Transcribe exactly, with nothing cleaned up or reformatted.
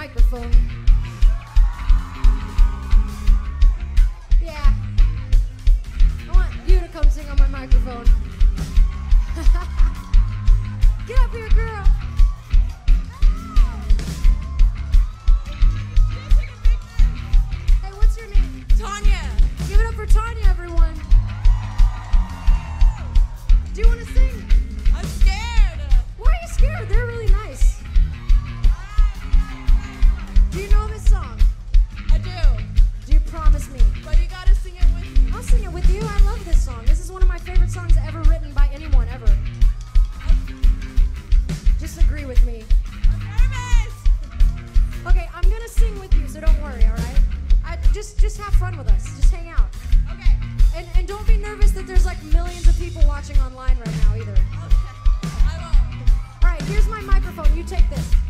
microphone. Yeah. I want you to come sing on my microphone. Get up here, girl. Hey, what's your name? Tanya. Give it up for Tanya, everyone. Do you want to sing? I'm scared. Why are you scared? They're really nice. Do you know this song? I do. Do you promise me? But you gotta sing it with me. I'll sing it with you. I love this song. This is one of my favorite songs ever written by anyone ever. Just agree with me. I'm nervous. Okay, I'm gonna sing with you, so don't worry, all right? I, just, just have fun with us. Just hang out. Okay. And, and don't be nervous that there's like millions of people watching online right now either. Okay. I won't. All right, here's my microphone. You take this.